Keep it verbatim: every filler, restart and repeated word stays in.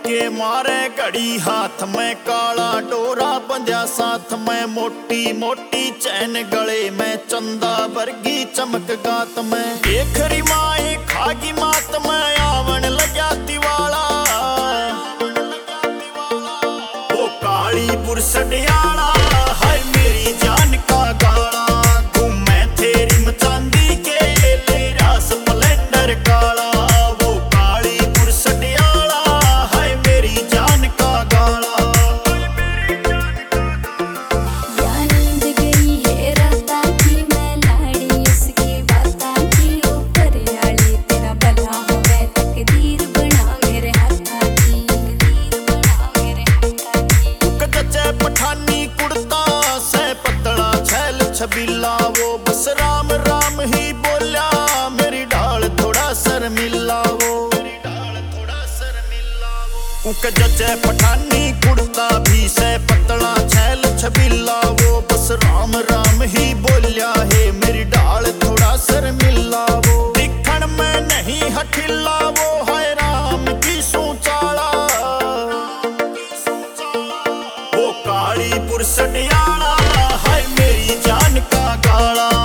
के मारे घड़ी हाथ में काला डोरा बंध्या साथ में मोटी मोटी चैन गले में चंदा वर्गी चमक गात में एक रिमाए खागी मात में आवन लग्या तिवाला वो काली बुरसडियाला हाय मेरी जान का गाला घूमे थे रिम चांदी के ले रास स्प्लेंडर काला छबीला वो बस राम राम ही बोला मेरी ढाल थोड़ा सर मिला वो उक जचे पठानी कुड़ता भी से पतला छैल छबीला वो बस राम राम ही बोलिया है मेरी ढाल थोड़ा सर मिला वो दिखण में नहीं हठिला वो है राम की सूचाला वो काली बुरसडियाला हाय मेरी जान का गाला।